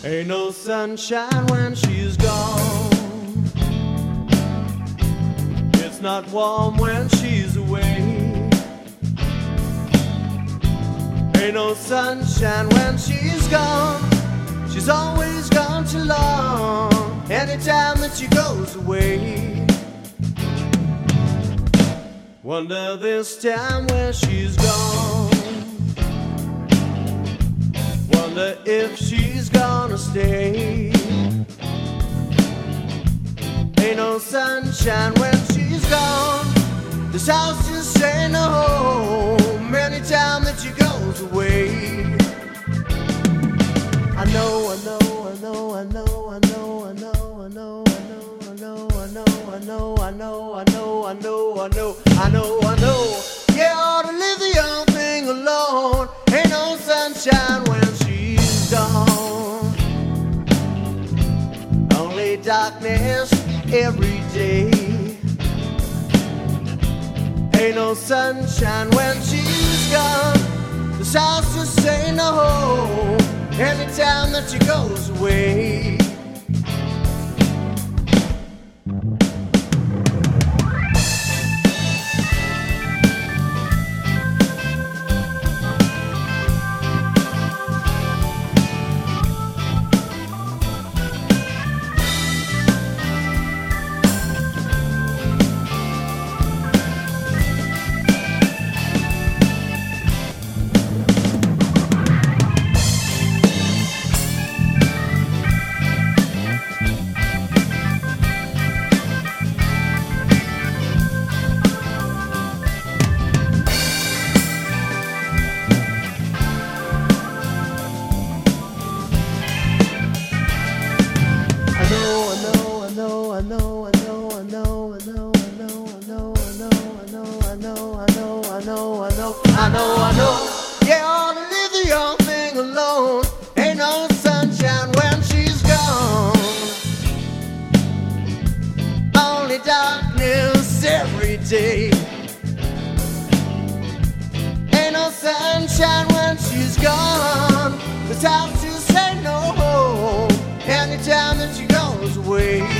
Ain't no sunshine when she's gone. It's not warm when she's away. Ain't no sunshine when she's gone. She's always gone too long. Anytime that she goes away. Wonder this time where she's gone. Wonder if she's gonna stay. Ain't no sunshine when she's gone. This house just ain't no home. Anytime that she goes away. I know, I know, I know, I know, I know, I know, I know, I know, I know, I know, I know, I know, I know, I know, I know, I know, I know. Yeah, I ought to leave the young thing alone. Ain't no sunshine when she's gone. Only darkness every day. Ain't no sunshine when she's gone. This house just ain't no home. Anytime that she goes away. I know, yeah, I ought to leave the young thing alone. Ain't no sunshine when she's gone. Only darkness every day. Ain't no sunshine when she's gone. This house just ain't no home. Anytime that she goes away.